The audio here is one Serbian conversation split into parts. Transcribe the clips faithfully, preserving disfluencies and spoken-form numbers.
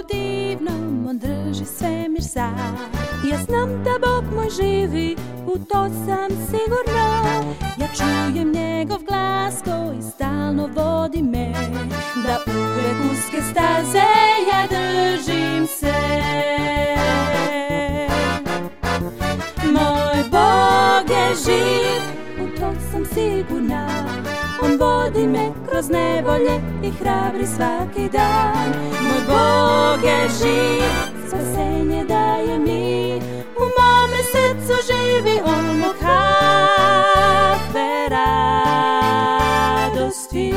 divnom, on drži svemir sam. Ja znam da Bog moj živi, u to sam sigurna. Ja čujem njegov glas koji stalno vodi me, da uvek uske staze ja držim se. Moj Bog je živ, u to sam sigurna. On vodi me kroz nevolje i hrabri svaki dan. Moj Bog je živ, spasenje daje mi. U mome srcu živi on, o kakve radosti.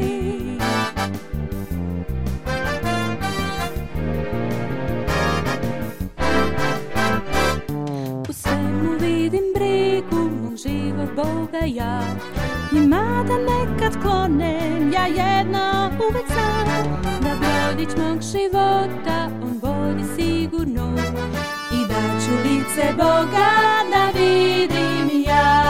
U svemu vidim brigu mog živog Boga ja. I mada nekad klonem, ja jedno uvek znam, da brodić mog života on vodi sigurno. I da ću lice Boga da vidim ja.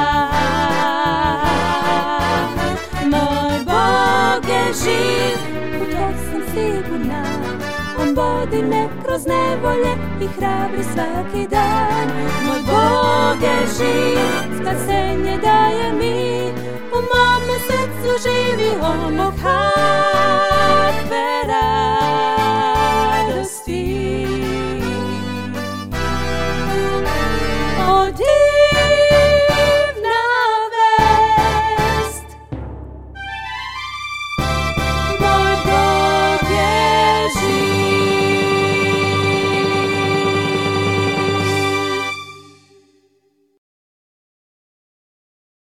Moj Bog je živ, u to sam sigurna. On vodi me kroz nevolje i hrabri svaki dan. Moj Bog je živ, spasenje daje mi. U mome srcu živi on, o kakve radosti.